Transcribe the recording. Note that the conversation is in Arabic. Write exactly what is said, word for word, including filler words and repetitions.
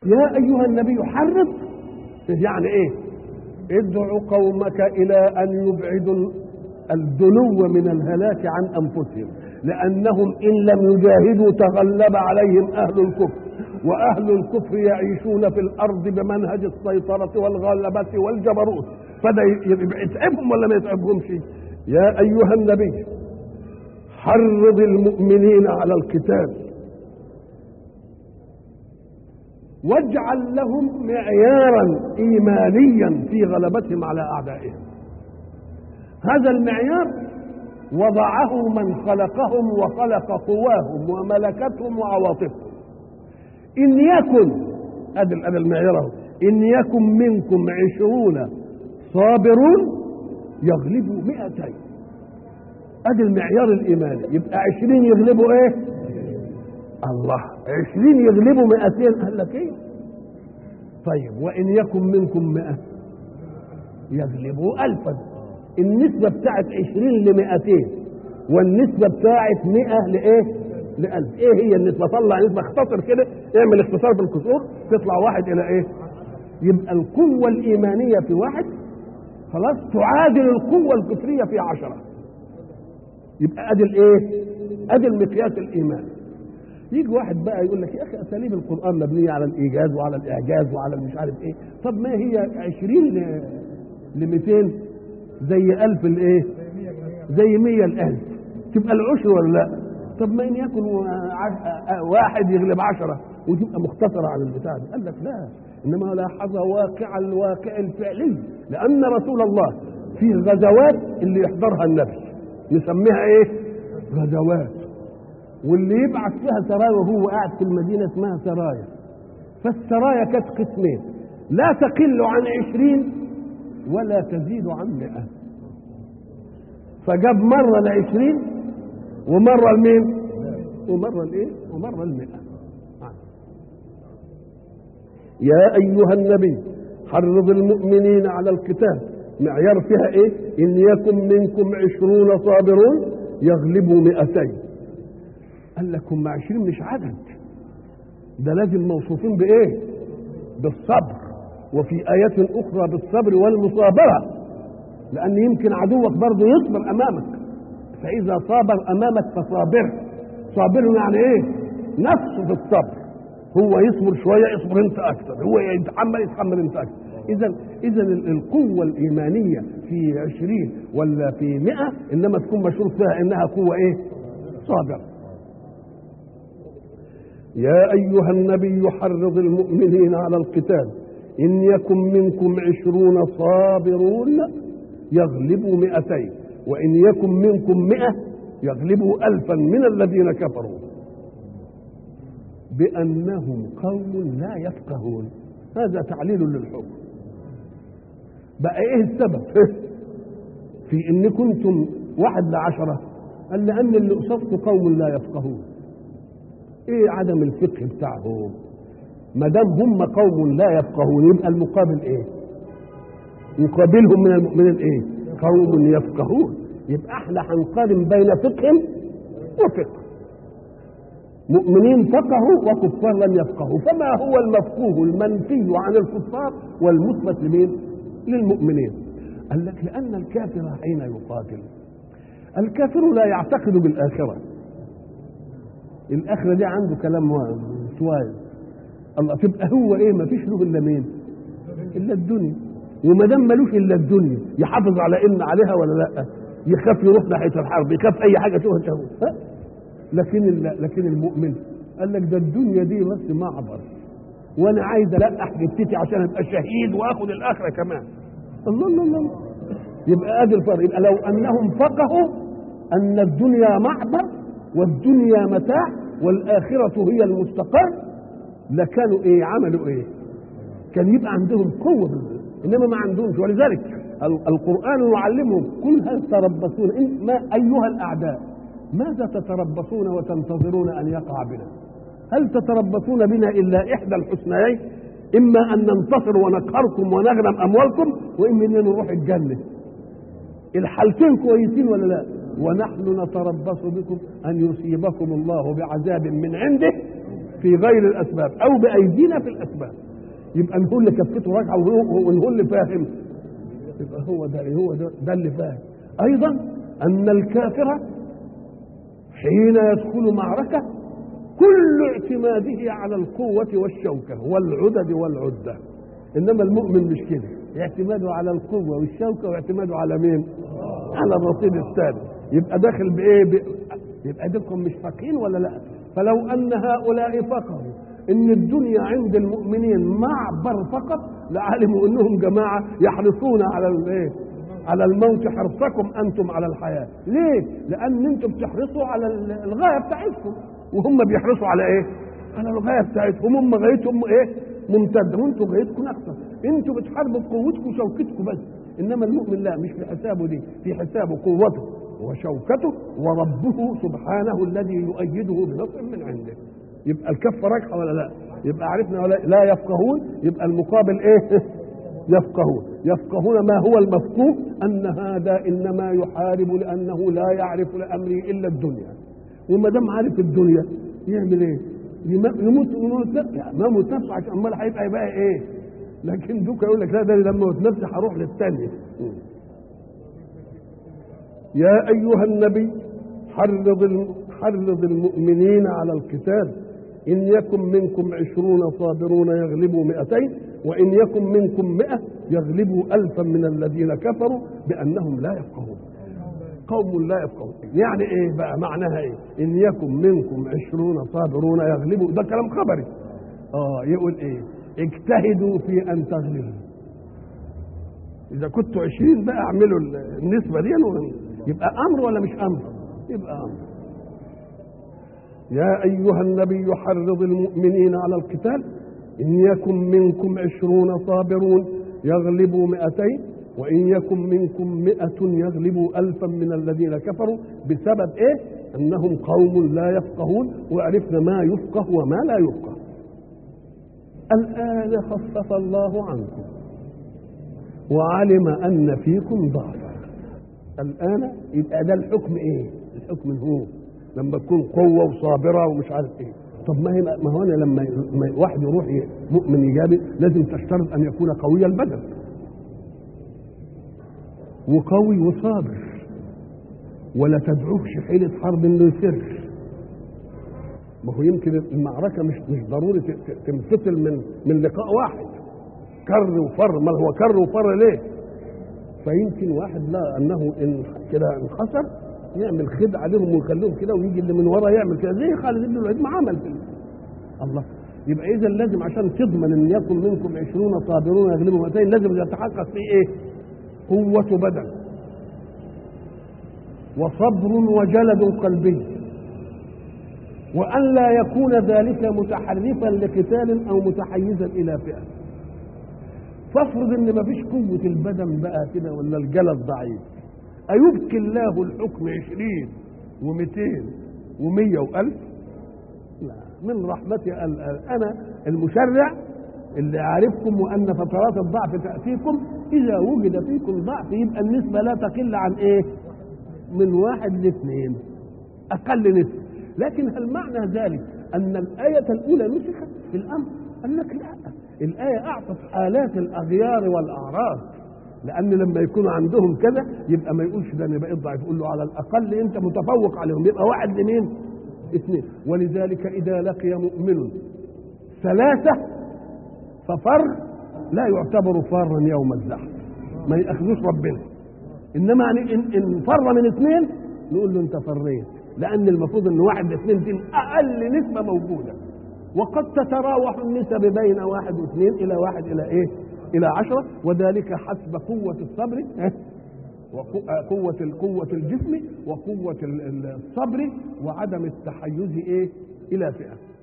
يا أيها النبي حرض، يعني إيه؟ ادعو قومك إلى أن يبعدوا الدنو من الهلاك عن أنفسهم، لأنهم إن لم يجاهدوا تغلب عليهم أهل الكفر، وأهل الكفر يعيشون في الأرض بمنهج السيطرة والغلبة والجبروت، فده يتعبهم ولا ما يتعبهمش؟ يا أيها النبي حرض المؤمنين على القتال واجعل لهم معيارا إيمانيا في غلبتهم على أعدائهم. هذا المعيار وضعه من خلقهم وخلق قواهم وملكتهم وعواطفهم. إن يكن هذا المعيار، إن يكن منكم عشرون صابرون يغلبوا مئتين. هذا المعيار الإيماني. يبقى عشرين يغلبوا إيه؟ الله. عشرين يغلبوا مئتين. قال لك إيه؟ طيب وإن يكن منكم مئة يغلبوا ألفا. النسبة بتاعت عشرين لمئتين والنسبة بتاعت مئة لإيه؟ لألف. إيه هي النسبة؟ طلع نسبة، اختصر كده، اعمل اختصار في الكسور، تطلع واحد إلى إيه؟ يبقى القوة الإيمانية في واحد خلاص تعادل القوة الكفرية في عشرة. يبقى أدي الإيه؟ أدي المقياس الإيماني. يجي واحد بقى يقول لك يا أخي أساليب القرآن مبنية على الإيجاز وعلى الإعجاز وعلى مش عارف إيه. طب ما هي عشرين لمئتين زي ألف الإيه؟ زي مية الألف، تبقى العشر ولا لا؟ طب ما إن يكن واحد يغلب عشرة وتبقى مختصرة على البتاع دي. قال لك لا، إنما لاحظ واقع الواقع الفعلي، لأن رسول الله في غزوات اللي يحضرها النبي نسميها إيه؟ غزوات، واللي يبعث فيها سرايا وهو قاعد في المدينة اسمها سرايا. فالسرايا كانت قسمين، لا تقل عن عشرين ولا تزيد عن مئة. فجاب مرة العشرين ومرة المين ومرة الايه ومرة المئة. يا أيها النبي حرض المؤمنين على القتال، معيار فيها ايه؟ إن يكن منكم عشرون صابرون يغلبوا مئتين. قال لك هم عشرين مش عدد، ده لازم موصوفين بايه؟ بالصبر، وفي آيات أخرى بالصبر والمصابرة، لأن يمكن عدوك برضه يصبر أمامك، فإذا صابر أمامك فصابر. صابر يعني إيه؟ نفسه في الصبر، هو يصبر شوية يصبر أنت أكثر، هو يتحمل يتحمل أنت أكثر. إذا إذا القوة الإيمانية في عشرين ولا في مئة إنما تكون مشروط فيها إنها قوة إيه؟ صابر. يا أيها النبي حرض المؤمنين على القتال إن يكن منكم عشرون صابرون يغلبوا مئتين، وإن يكن منكم مئة يغلبوا ألفا من الذين كفروا بأنهم قوم لا يفقهون. هذا تعليل للحكم. بقى إيه السبب في إن كنتم واحد لعشرة؟ قال لأن اللي قصدت قوم لا يفقهون. إيه عدم الفقه بتاعهم؟ ما دام هم قوم لا يفقهون يبقى المقابل إيه؟ يقابلهم من المؤمنين إيه؟ قوم يفقهون. يبقى احنا هنقارن بين فقه وفقه. مؤمنين فقهوا وكفار لم يفقهوا، فما هو المفقوه المنفي عن الكفار والمثبت لمين؟ للمؤمنين. قال لك لأن الكافر حين يقاتل، الكافر لا يعتقد بالآخرة. الآخرة دي عنده كلام شوية. الله تبقى هو إيه؟ ما فيش له إلا مين؟ إلا الدنيا. وما دام ملوش إلا الدنيا يحافظ على إن عليها ولا لأ؟ يخاف يروح ناحية الحرب، يخاف أي حاجة تشوفها تشوفها. لكن لكن المؤمن قال لك ده الدنيا دي بس معبر، وأنا عايز ألقح جبتي عشان أبقى شهيد وآخد الآخرة كمان. الله الله الله. يبقى أدي الفرق. يبقى لو أنهم فقهوا أن الدنيا معبر والدنيا متاع والآخرة هي المستقر لكانوا إيه؟ عملوا إيه؟ كان يبقى عندهم قوة بالله. إنما ما عندهمش. ولذلك القرآن يعلمهم قل هل تربصون إن ما أيها الأعداء ماذا تتربصون وتنتظرون أن يقع بنا؟ هل تتربصون بنا إلا إحدى الحسنيين، إما أن ننتصر ونقهركم ونغنم أموالكم، وإما أن نروح الجنة. الحالتين كويسين ولا لا؟ ونحن نتربص بكم أن يصيبكم الله بعذاب من عنده في غير الاسباب او بايدينا في الاسباب. يبقى نقول اللي كفته راجعه ونقول اللي فاهم، يبقى هو ده هو ده, ده اللي فاهم. ايضا ان الكافر حين يدخل معركه كل اعتماده على القوه والشوكه والعدد والعده، انما المؤمن مش كده، اعتماده على القوه والشوكه واعتماده على مين؟ على الرصيد الثاني. يبقى داخل بايه؟ ب... يبقى دكم مش فاقين ولا لا؟ فلو ان هؤلاء فقروا ان الدنيا عند المؤمنين معبر فقط لعلموا انهم جماعه يحرصون على الايه؟ على الموت حرصكم انتم على الحياه. ليه؟ لان انتم بتحرصوا على الغايه بتاعتكم وهم بيحرصوا على ايه؟ على الغايه بتاعتهم. هم غايتهم ايه؟ ممتده وانتم غايتكم اكثر. انتم بتحاربوا بقوتكم وشوكتكم بس، انما المؤمن لا، مش في حسابه دي، في حسابه قوته وشوكته وربه سبحانه الذي يؤيده بنصر من عنده. يبقى الكفه راجحه ولا لا؟ يبقى عرفنا ولا لا يفقهون. يبقى المقابل ايه؟ يفقهون. يفقهون ما هو المفقوه؟ ان هذا انما يحارب لانه لا يعرف لامره الا الدنيا، وما دام عارف الدنيا يعمل ايه؟ يموت يموت ما موت نفسه، عشان امال هيبقى يبقى ايه؟ لكن دوك يقول لك لا، ده لما موت نفسي هروح للثانيه. يا ايها النبي حرض حرض المؤمنين على القتال، إن يكن منكم عشرون صابرون يغلبوا مئتين وإن يكن منكم مئة يغلبوا ألفا من الذين كفروا بأنهم لا يفقهون. قوم لا يفقهون يعني إيه بقى؟ معناها إيه؟ إن يكن منكم عشرون صابرون يغلبوا، ده كلام خبري. آه يقول إيه؟ اجتهدوا في أن تغلبوا. إذا كنتوا عشرين بقى اعملوا النسبة دي، يبقى أمر ولا مش أمر؟ يبقى أمر. يا أيها النبي حرض المؤمنين على القتال، إن يكن منكم عشرون صابرون يغلبوا مئتين وإن يكن منكم مئة يغلبوا ألفا من الذين كفروا. بسبب إيه؟ أنهم قوم لا يفقهون، وعرفنا ما يفقه وما لا يفقه. الآن خفف الله عنكم وعلم أن فيكم ضعفا. الآن يبقى ده الحكم إيه؟ الحكم هو لما تكون قوه وصابره ومش عارف ايه. طب ما هي ما هو انا لما واحد يروح مؤمن ايجابي لازم تشترط ان يكون قوي البدن وقوي وصابر، ولا تدعوكش حيله حرب انه يسر. ما هو يمكن المعركه مش مش ضروري تنفصل من من لقاء واحد، كر وفر. ما هو كر وفر ليه؟ فيمكن واحد لا انه ان كده انخسر يعمل خدعه عليهم ويخليهم كده، ويجي اللي من ورا يعمل كده زي خالد بن الوليد ما عمل في الله. يبقى اذا لازم عشان تضمن ان يكن منكم عشرون صابرون يغلبوا مئتين لازم يتحقق فيه ايه؟ قوه بدن وصبر وجلد قلبي، وان لا يكون ذلك متحرفا لقتال او متحيزا الى فئه. فافرض ان ما فيش قوه البدن بقى كده ولا الجلد ضعيف، أيبكي الله الحكم عشرين ومئتين ومية وألف؟ لا، من رحمتي أنا المشرع اللي عارفكم وأن فترات الضعف تأتيكم. إذا وجد فيكم ضعف يبقى النسبة لا تقل عن إيه؟ من واحد لاثنين، أقل نسبة. لكن هل معنى ذلك أن الآية الأولى نسخت في الأمر؟ قال لك لا، الآية أعطت حالات الأغيار والأعراض، لأن لما يكونوا عندهم كذا يبقى ما يقولش ده أنا بقيت ضعيف، يقول له على الأقل أنت متفوق عليهم، يبقى واحد لمين؟ اثنين. ولذلك إذا لقي مؤمن ثلاثة ففر لا يعتبر فارا يوم الزحف، ما يأخذوش ربنا. إنما يعني إن, إن فر من اثنين نقول له أنت فريت، لأن المفروض أن واحد لاثنين دي أقل نسبة موجودة، وقد تتراوح النسب بين واحد واثنين إلى واحد إلى إيه؟ إلى عشرة، وذلك حسب قوة الصبر وقوة قوة الجسم وقوة الصبر وعدم التحيز إيه؟ إلى فئة.